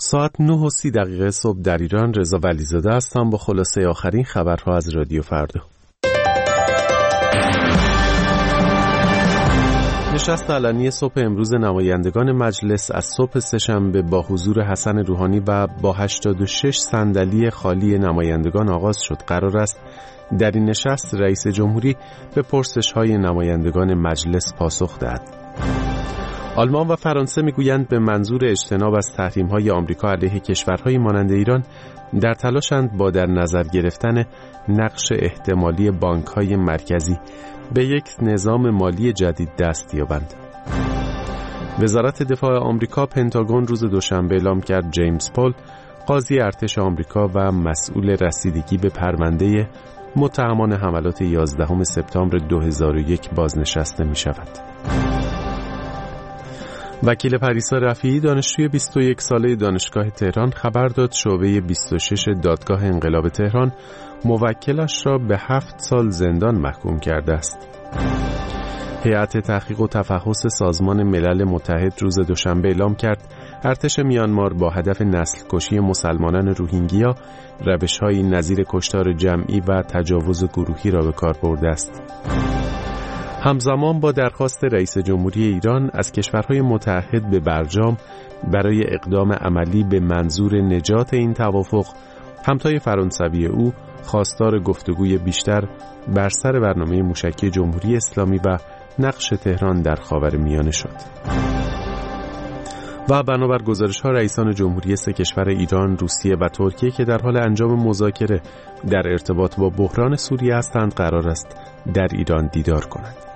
ساعت 9:30 صبح در ایران. رضا ولیزاده هستم با خلاصه آخرین خبرها از رادیو فردا. نشست علنی صبح امروز نمایندگان مجلس از صبح سه‌شنبه با حضور حسن روحانی و با 86 صندلی خالی نمایندگان آغاز شد. قرار است در این نشست رئیس جمهوری به پرسش‌های نمایندگان مجلس پاسخ دهد. آلمان و فرانسه میگویند به منظور اجتناب از تحریم‌های آمریکا علیه کشورهای مانند ایران در تلاشند با در نظر گرفتن نقش احتمالی بانک‌های مرکزی به یک نظام مالی جدید دست یابند. وزارت دفاع آمریکا پنتاگون روز دوشنبه اعلام کرد جیمز پول قاضی ارتش آمریکا و مسئول رسیدگی به پرونده متهمان حملات 11 سپتامبر 2001 بازنشسته می‌شود. وکیل پریسا رفیعی دانشجوی 21 ساله دانشگاه تهران خبر داد شعبه 26 دادگاه انقلاب تهران موکلش را به 7 سال زندان محکوم کرده است. هیئت تحقیق و تفحص سازمان ملل متحد روز دوشنبه اعلام کرد ارتش میانمار با هدف نسل کشی مسلمانان روهینگیا روش‌هایی نظیر کشتار جمعی و تجاوز گروهی را به کار برده است. همزمان با درخواست رئیس جمهوری ایران از کشورهای متحد به برجام برای اقدام عملی به منظور نجات این توافق، همتای فرانسوی او خواستار گفتگوی بیشتر بر سر برنامه موشکی جمهوری اسلامی و نقش تهران در خاورمیانه شد. و بنابر گزارش‌ها رئیسان جمهوری سه کشور ایران، روسیه و ترکیه که در حال انجام مذاکره در ارتباط با بحران سوریه هستند قرار است در ایران دیدار کنند.